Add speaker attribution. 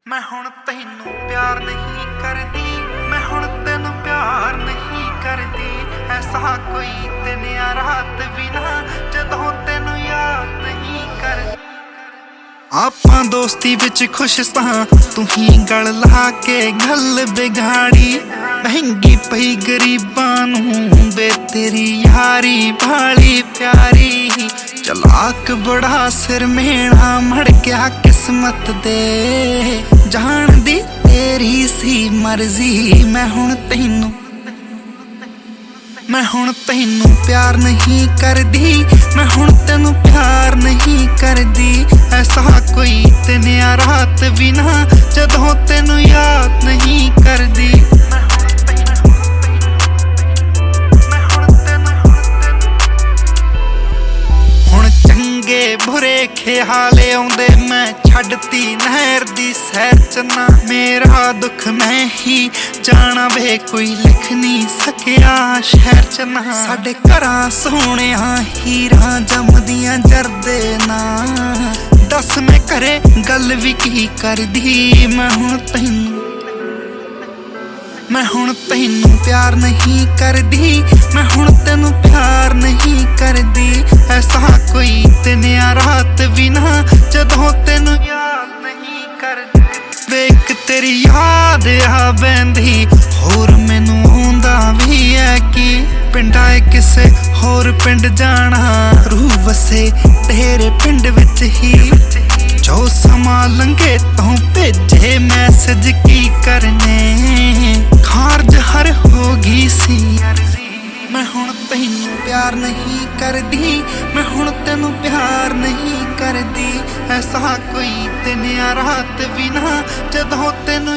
Speaker 1: मैं हुण तैनू प्यार नहीं करदी, मैं हुण तैनू प्यार नहीं करदी। ऐसा कोई दिन या रात भी ना जदों तैनू याद नहीं करदी। आपां दोस्ती विच खुश सां, तू ही गल ला के गल बिगाड़ी। महंगी पई गरीबां नूं बे तेरी यारी भाली प्यारी। चलाक बड़ा सिर मेणा मड़ गया किस्मत दे, जान दी तेरी सी मर्जी। मैं हुण तैनू प्यार नहीं करदी, मैं हुण तैनू प्यार नहीं करदी। ऐसा कोई दिन या रात भी ना जदों तैनू याद नहीं करदी। बुरे ख्याले आउंदे मैं छड्डती नहर दी सैर च ना। मेरा दुख मैं ही जाना वे कोई लिख नहीं सकिया शहर च ना। साडे घरां सोहणिया हीरां जमदियां जरदे ना। दस मैं घरे गल भी की करदी। मैं हुण तैनू प्यार नहीं करदी, मैं हुण तैनू प्यार नहीं करदी। ऐसा कोई दिन या रात भी ना जदों तैनू याद नहीं करदी। वेख तेरी याद आ बैंदी, होर मैनू आउंदा भी है कि पिंडा किसे होर पिंड जाना। रूह वसे तेरे पिंड विच ही, जो समा लंघे तो भेजे मैसेज की करने। खारज हर होगी सी। मैं हुण तैनू प्यार नहीं करदी, मैं हुण तैनू प्यार नहीं करदी। ऐसा कोई दिन या रात भी ना जदों तैनू